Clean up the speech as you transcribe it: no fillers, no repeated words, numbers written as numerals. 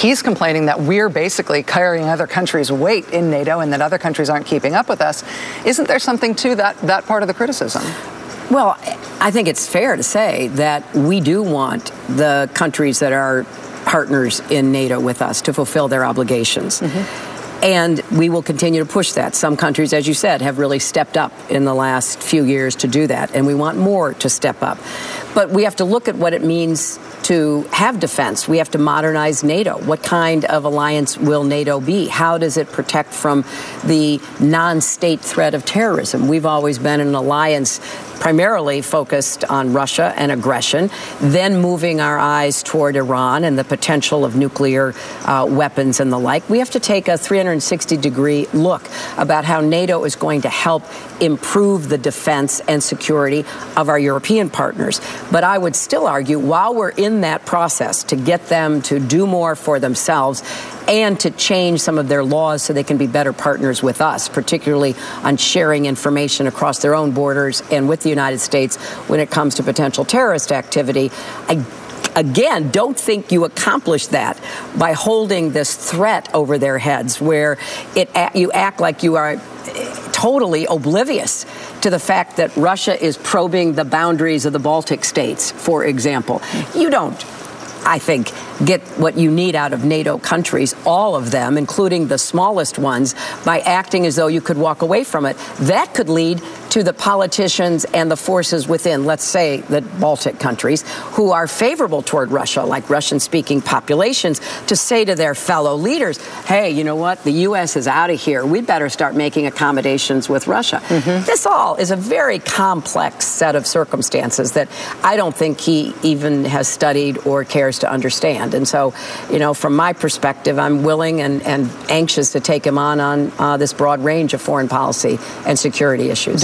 he's complaining that we're basically carrying other countries' weight in NATO and that other countries aren't keeping up with us. Isn't there something to that part of the criticism? Well, I think it's fair to say that we do want the countries that are partners in NATO with us to fulfill their obligations. And we will continue to push that. Some countries, as you said, have really stepped up in the last few years to do that, and we want more to step up. But we have to look at what it means to have defense. We have to modernize NATO. What kind of alliance will NATO be? How does it protect from the non-state threat of terrorism? We've always been an alliance primarily focused on Russia and aggression, then moving our eyes toward Iran and the potential of nuclear weapons and the like. We have to take a 360-degree look about how NATO is going to help improve the defense and security of our European partners. But I would still argue, while we're in that process to get them to do more for themselves and to change some of their laws so they can be better partners with us, particularly on sharing information across their own borders and with the United States when it comes to potential terrorist activity, again, don't think you accomplish that by holding this threat over their heads where you act like you are totally oblivious to the fact that Russia is probing the boundaries of the Baltic states, for example. You don't, I think, get what you need out of NATO countries, all of them, including the smallest ones, by acting as though you could walk away from it. That could lead to the politicians and the forces within, let's say, the Baltic countries, who are favorable toward Russia, like Russian-speaking populations, to say to their fellow leaders, hey, you know what, the U.S. is out of here. We better start making accommodations with Russia. This all is a very complex set of circumstances that I don't think he even has studied or cares to understand. And so, you know, from my perspective, I'm willing and anxious to take him on this broad range of foreign policy and security issues.